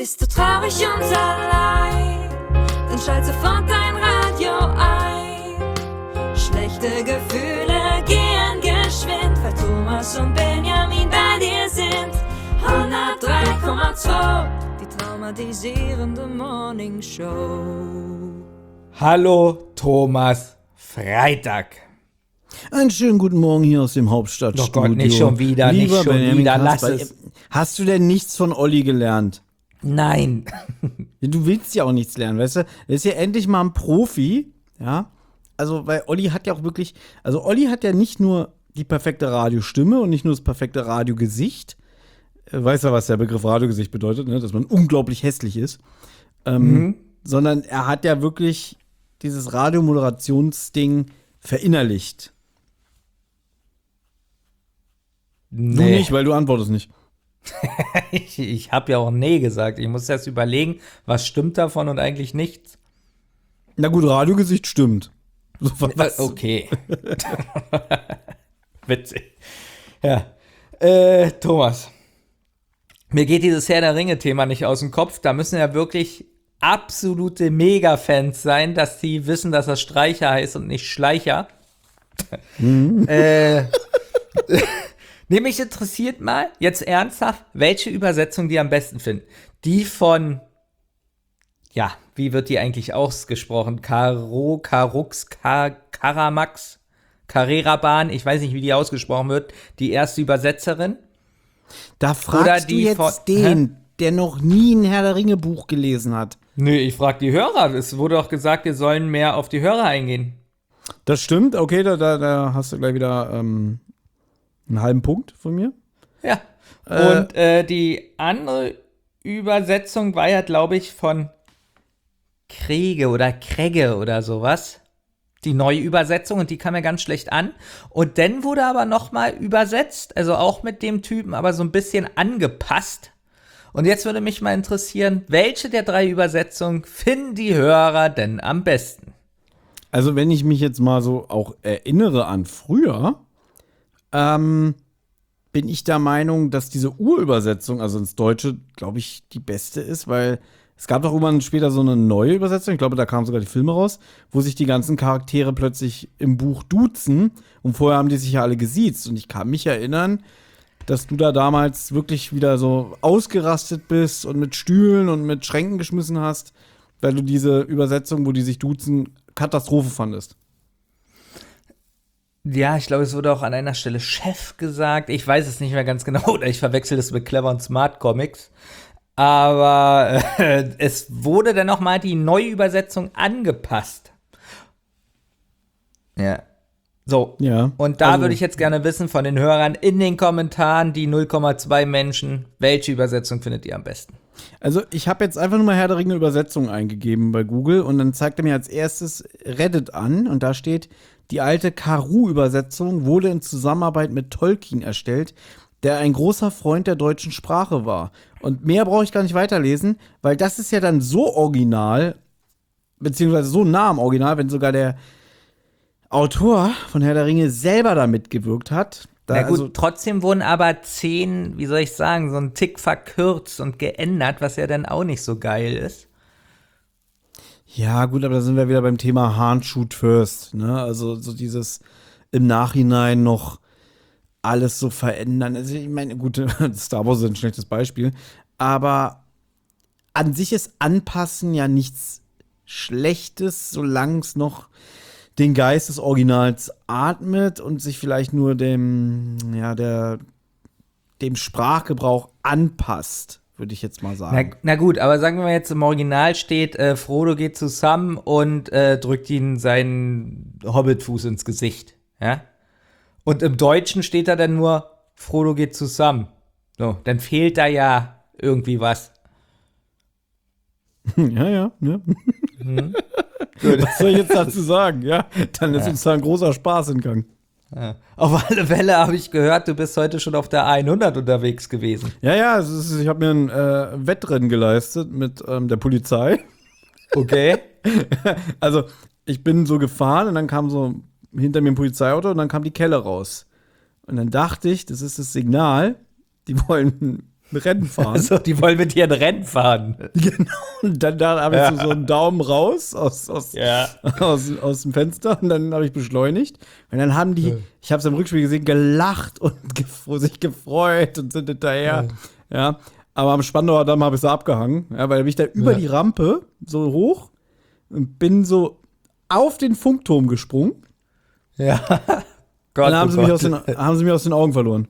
Bist du traurig und allein, dann schalt sofort dein Radio ein. Schlechte Gefühle gehen geschwind, weil Thomas und Benjamin bei dir sind. 103,2, die traumatisierende Morning Show. Hallo Thomas, Freitag. Einen schönen guten Morgen hier aus dem Hauptstadtstudio. Doch Gott, nicht schon wieder, Lieber nicht schon Benjamin wieder, lass Kasper, es. Hast du denn nichts von Olli gelernt? Nein. Du willst ja auch nichts lernen, weißt du? Er ist ja endlich mal ein Profi, ja? Also, weil Olli hat ja auch wirklich, also Olli hat ja nicht nur die perfekte Radiostimme und nicht nur das perfekte Radiogesicht. Weißt du, was der Begriff Radiogesicht bedeutet, ne? Dass man unglaublich hässlich ist. Sondern er hat ja wirklich dieses Radiomoderationsding verinnerlicht. Nee. Du nicht, weil du antwortest nicht. Ich habe ja auch nee gesagt. Ich muss erst überlegen, was stimmt davon und eigentlich nichts. Na gut, Radiogesicht stimmt. So, was? Okay. Witzig. Ja. Thomas. Mir geht dieses Herr der Ringe-Thema nicht aus dem Kopf. Da müssen ja wirklich absolute Mega-Fans sein, dass sie wissen, dass das Streicher heißt und nicht Schleicher. Mich interessiert mal, jetzt ernsthaft, welche Übersetzung die am besten finden. Die von, ja, wie wird die eigentlich ausgesprochen? Karux, Karamax, Carrera-Bahn, ich weiß nicht, wie die ausgesprochen wird. Die erste Übersetzerin. Da fragst du jetzt den, der noch nie ein Herr der Ringe-Buch gelesen hat. Nö, ich frag die Hörer. Es wurde auch gesagt, wir sollen mehr auf die Hörer eingehen. Das stimmt, okay, da hast du gleich wieder einen halben Punkt von mir. Ja. Und die andere Übersetzung war ja, glaube ich, von Kriege oder Kregge oder sowas. Die neue Übersetzung, und die kam ja ganz schlecht an. Und dann wurde aber nochmal übersetzt, also auch mit dem Typen, aber so ein bisschen angepasst. Und jetzt würde mich mal interessieren, welche der 3 Übersetzungen finden die Hörer denn am besten? Also wenn ich mich jetzt mal so auch erinnere an früher, bin ich der Meinung, dass diese Urübersetzung, also ins Deutsche, glaube ich, die beste ist, weil es gab doch irgendwann später so eine neue Übersetzung, ich glaube, da kamen sogar die Filme raus, wo sich die ganzen Charaktere plötzlich im Buch duzen und vorher haben die sich ja alle gesiezt. Und ich kann mich erinnern, dass du da damals wirklich wieder so ausgerastet bist und mit Stühlen und mit Schränken geschmissen hast, weil du diese Übersetzung, wo die sich duzen, Katastrophe fandest. Ja, ich glaube, es wurde auch an einer Stelle Chef gesagt. Ich weiß es nicht mehr ganz genau, oder ich verwechsel das mit Clever und Smart Comics. Aber es wurde dann nochmal die neue Übersetzung angepasst. Ja. So. Ja. Und da würde ich jetzt gerne wissen von den Hörern in den Kommentaren, die 0,2 Menschen, welche Übersetzung findet ihr am besten? Also ich habe jetzt einfach nur mal Herr der Ringe Übersetzung eingegeben bei Google und dann zeigt er mir als erstes Reddit an und da steht, die alte Karu-Übersetzung wurde in Zusammenarbeit mit Tolkien erstellt, der ein großer Freund der deutschen Sprache war. Und mehr brauche ich gar nicht weiterlesen, weil das ist ja dann so original, beziehungsweise so nah am Original, wenn sogar der Autor von Herr der Ringe selber da mitgewirkt hat. Na gut, trotzdem wurden aber 10, wie soll ich sagen, so ein Tick verkürzt und geändert, was ja dann auch nicht so geil ist. Ja, gut, aber da sind wir wieder beim Thema Hahn shoot first, ne? Also so dieses im Nachhinein noch alles so verändern. Also ich meine, gut, Star Wars ist ein schlechtes Beispiel, aber an sich ist Anpassen ja nichts Schlechtes, solange es noch den Geist des Originals atmet und sich vielleicht nur dem Sprachgebrauch anpasst, würde ich jetzt mal sagen. Na gut, aber sagen wir mal jetzt, im Original steht, Frodo geht zu Sam und drückt ihm seinen Hobbitfuß ins Gesicht, ja? Und im Deutschen steht da dann nur, Frodo geht zu Sam. So, dann fehlt da ja irgendwie was. Ja. Was soll ich jetzt dazu sagen? Ja, dann ist uns da ein großer Spaß entgangen. Ja. Auf alle Fälle habe ich gehört, du bist heute schon auf der A100 unterwegs gewesen. Ja, ich habe mir ein Wettrennen geleistet mit der Polizei. Okay. Also, ich bin so gefahren und dann kam so hinter mir ein Polizeiauto und dann kam die Kelle raus. Und dann dachte ich, das ist das Signal, die wollen ein Rennen fahren. Also, die wollen mit dir ein Rennen fahren. Genau. Und dann habe ich so einen Daumen raus aus dem Fenster und dann habe ich beschleunigt. Und dann haben die, ich habe es im Rückspiel gesehen, gelacht und sich gefreut und sind hinterher. Ja. Aber am Spandauer Damm habe ich so abgehangen, ja, weil ich da über die Rampe so hoch und bin so auf den Funkturm gesprungen. Ja. Gott, dann haben sie mich aus den Augen verloren.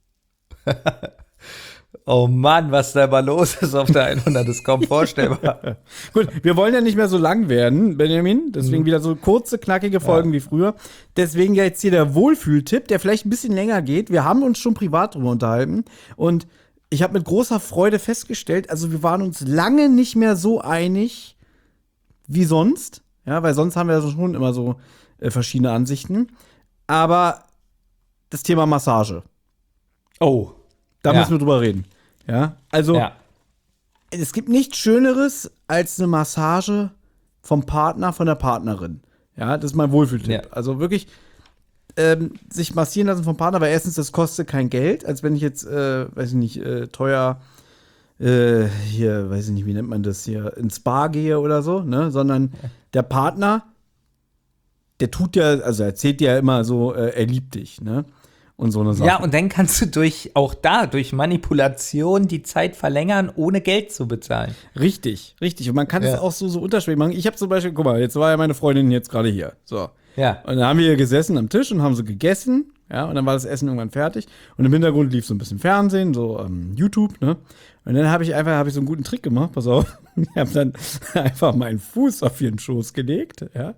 Oh Mann, was da mal los ist auf der 100, ist kaum vorstellbar. Gut, wir wollen ja nicht mehr so lang werden, Benjamin. Deswegen wieder so kurze, knackige Folgen wie früher. Deswegen ja jetzt hier der Wohlfühltipp, der vielleicht ein bisschen länger geht. Wir haben uns schon privat drüber unterhalten. Und ich habe mit großer Freude festgestellt, also wir waren uns lange nicht mehr so einig wie sonst. Ja, weil sonst haben wir ja schon immer so verschiedene Ansichten. Aber das Thema Massage. Oh. Da müssen wir drüber reden. Ja, also es gibt nichts Schöneres als eine Massage vom Partner, von der Partnerin. Ja, das ist mein Wohlfühltipp. Ja. Also wirklich sich massieren lassen vom Partner, weil erstens, das kostet kein Geld, als wenn ich jetzt, weiß ich nicht, teuer hier, weiß ich nicht, wie nennt man das hier, ins Spa gehe oder so, ne, sondern der Partner, der tut ja, also erzählt dir ja immer so, er liebt dich, ne? Und so eine Sache. Ja, und dann kannst du durch Manipulation die Zeit verlängern, ohne Geld zu bezahlen. Richtig. Und man kann es auch so unterschwellig machen. Ich habe zum Beispiel, guck mal, jetzt war ja meine Freundin jetzt gerade hier. So. Ja. Und dann haben wir hier gesessen am Tisch und haben so gegessen. Ja, und dann war das Essen irgendwann fertig. Und im Hintergrund lief so ein bisschen Fernsehen, so YouTube, ne? Und dann habe ich so einen guten Trick gemacht, pass auf. Ich habe dann einfach meinen Fuß auf ihren Schoß gelegt, ja.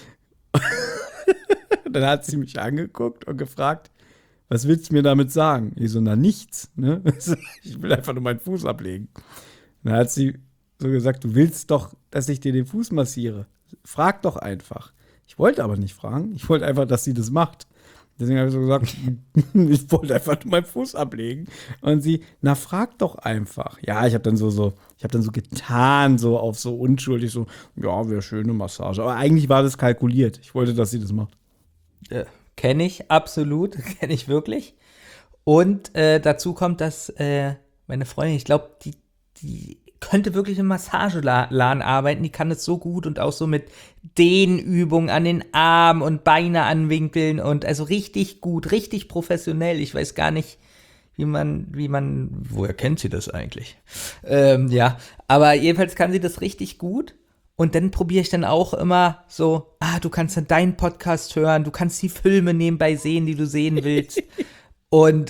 Dann hat sie mich angeguckt und gefragt, was willst du mir damit sagen? Ich so, na nichts, ne? Ich will einfach nur meinen Fuß ablegen. Dann hat sie so gesagt, du willst doch, dass ich dir den Fuß massiere. Frag doch einfach. Ich wollte aber nicht fragen. Ich wollte einfach, dass sie das macht. Deswegen habe ich so gesagt, ich wollte einfach nur meinen Fuß ablegen. Und sie, na frag doch einfach. Ja, ich habe dann so getan, so auf so unschuldig, so, ja, wäre schöne Massage. Aber eigentlich war das kalkuliert. Ich wollte, dass sie das macht. Kenne ich, absolut, kenne ich wirklich. Und dazu kommt, dass meine Freundin, ich glaube, die könnte wirklich im Massageladen arbeiten, die kann das so gut und auch so mit Dehnübungen an den Armen und Beine anwinkeln und also richtig gut, richtig professionell. Ich weiß gar nicht, woher kennt sie das eigentlich? Aber jedenfalls kann sie das richtig gut. Und dann probiere ich dann auch immer so, du kannst dann deinen Podcast hören, du kannst die Filme nebenbei sehen, die du sehen willst. Und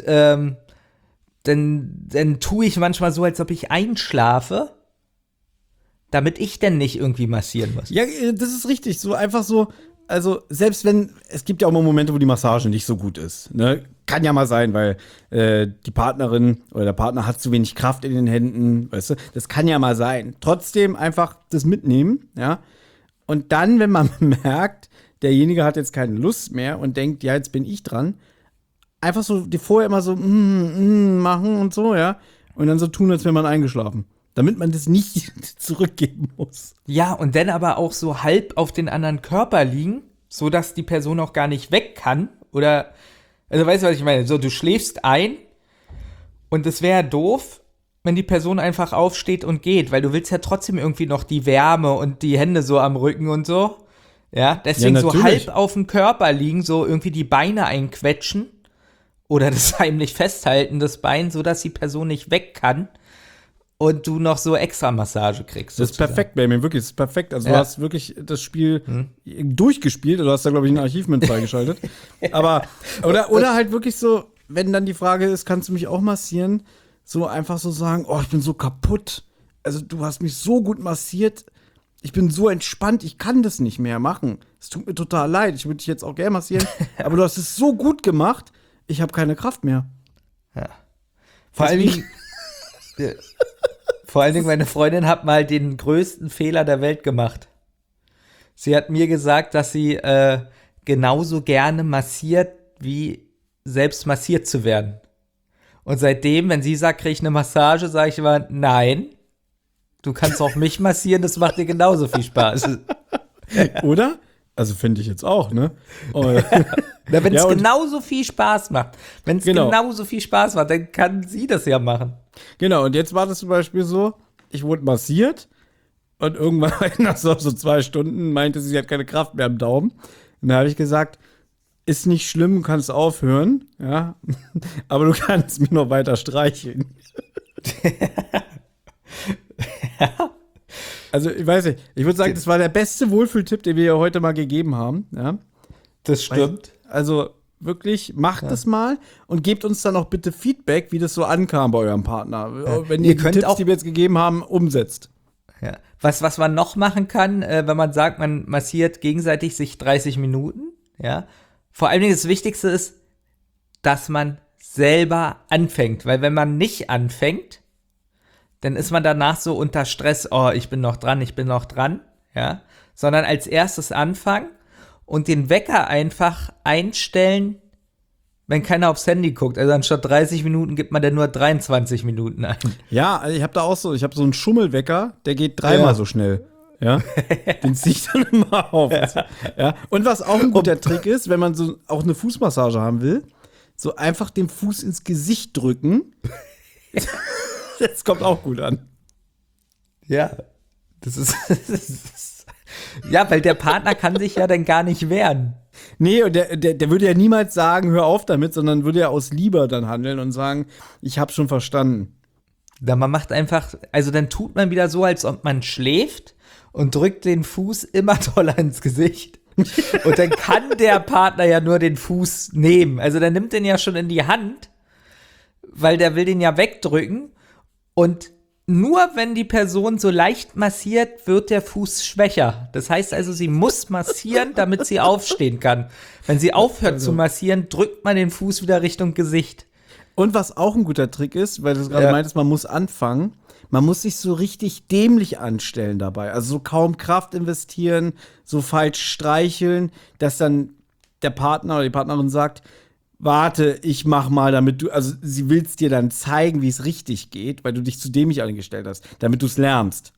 dann tue ich manchmal so, als ob ich einschlafe, damit ich dann nicht irgendwie massieren muss. Ja, das ist richtig. So einfach so, also selbst wenn, es gibt ja auch mal Momente, wo die Massage nicht so gut ist. Ne? Kann ja mal sein, weil die Partnerin oder der Partner hat zu wenig Kraft in den Händen, weißt du? Das kann ja mal sein. Trotzdem einfach das mitnehmen, ja. Und dann, wenn man merkt, derjenige hat jetzt keine Lust mehr und denkt, ja, jetzt bin ich dran, einfach so die vorher immer so machen und so, ja. Und dann so tun, als wäre man eingeschlafen. Damit man das nicht zurückgeben muss. Ja, und dann aber auch so halb auf den anderen Körper liegen, sodass die Person auch gar nicht weg kann. Oder, also weißt du, was ich meine? So, du schläfst ein und es wäre doof, wenn die Person einfach aufsteht und geht, weil du willst ja trotzdem irgendwie noch die Wärme und die Hände so am Rücken und so. Ja, deswegen so halb auf dem Körper liegen, so irgendwie die Beine einquetschen oder das heimlich festhalten, das Bein, sodass die Person nicht weg kann. Und du noch so extra Massage kriegst. Das ist perfekt, Baby, wirklich, das ist perfekt. Also du hast wirklich das Spiel durchgespielt, du hast da, glaube ich, ein Archiv mit freigeschaltet. Aber, oder halt wirklich so, wenn dann die Frage ist, kannst du mich auch massieren, so einfach so sagen, oh, ich bin so kaputt. Also du hast mich so gut massiert, ich bin so entspannt, ich kann das nicht mehr machen. Es tut mir total leid, ich würde dich jetzt auch gerne massieren, aber du hast es so gut gemacht, ich habe keine Kraft mehr. Ja. Vor allen Dingen, meine Freundin hat mal den größten Fehler der Welt gemacht. Sie hat mir gesagt, dass sie genauso gerne massiert, wie selbst massiert zu werden. Und seitdem, wenn sie sagt, kriege ich eine Massage, sage ich immer, nein, du kannst auch mich massieren, das macht dir genauso viel Spaß. Oder? Also finde ich jetzt auch, ne? Na, wenn es Ja, und- genauso viel Spaß macht. Wenn es Genau. genauso viel Spaß macht, dann kann sie das ja machen. Genau, und jetzt war das zum Beispiel so, ich wurde massiert und irgendwann nach so 2 Stunden meinte sie hat keine Kraft mehr am Daumen. Und da habe ich gesagt, ist nicht schlimm, du kannst aufhören, ja, aber du kannst mich noch weiter streicheln. Also, ich weiß nicht, ich würde sagen, das war der beste Wohlfühltipp, den wir hier heute mal gegeben haben, ja. Das stimmt. Also, wirklich, macht das mal und gebt uns dann auch bitte Feedback, wie das so ankam bei eurem Partner. Wenn ihr Ihr die könnt Tipps, auch- die wir jetzt gegeben haben, umsetzt. Ja. Was man noch machen kann, wenn man sagt, man massiert gegenseitig sich 30 Minuten, ja. Vor allen Dingen das Wichtigste ist, dass man selber anfängt. Weil wenn man nicht anfängt, dann ist man danach so unter Stress, oh, ich bin noch dran, ja. Sondern als erstes anfangen und den Wecker einfach einstellen, wenn keiner aufs Handy guckt. Also anstatt 30 Minuten gibt man dann nur 23 Minuten ein. Ja, also ich habe so einen Schummelwecker, der geht 3-mal Ja. so schnell. Ja, den ziehe ich dann immer auf. Ja. Und was auch ein guter Trick ist, wenn man so auch eine Fußmassage haben will, so einfach den Fuß ins Gesicht drücken. Das kommt auch gut an. Ja, das ist ja, weil der Partner kann sich ja dann gar nicht wehren. Nee, und der würde ja niemals sagen, hör auf damit, sondern würde ja aus Liebe dann handeln und sagen, ich habe schon verstanden. Da man macht einfach, also dann tut man wieder so, als ob man schläft und drückt den Fuß immer doller ins Gesicht. Und dann kann der Partner ja nur den Fuß nehmen. Also der nimmt den ja schon in die Hand, weil der will den ja wegdrücken. Und nur wenn die Person so leicht massiert, wird der Fuß schwächer. Das heißt also, sie muss massieren, damit sie aufstehen kann. Wenn sie aufhört zu massieren, drückt man den Fuß wieder Richtung Gesicht. Und was auch ein guter Trick ist, weil du es gerade meintest, man muss anfangen, man muss sich so richtig dämlich anstellen dabei. Also so kaum Kraft investieren, so falsch streicheln, dass dann der Partner oder die Partnerin sagt, warte, ich mach mal, damit du, also sie will es dir dann zeigen, wie es richtig geht, weil du dich zu dämlich angestellt hast, damit du es lernst.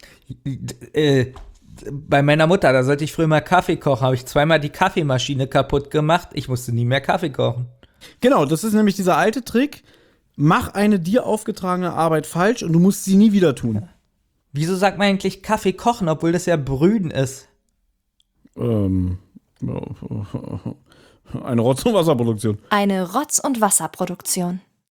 Bei meiner Mutter, da sollte ich früher mal Kaffee kochen, habe ich zweimal die Kaffeemaschine kaputt gemacht. Ich musste nie mehr Kaffee kochen. Genau, das ist nämlich dieser alte Trick, mach eine dir aufgetragene Arbeit falsch und du musst sie nie wieder tun. Wieso sagt man eigentlich Kaffee kochen, obwohl das ja Brühen ist? Eine Rotz- und Wasserproduktion. Eine Rotz- und Wasserproduktion.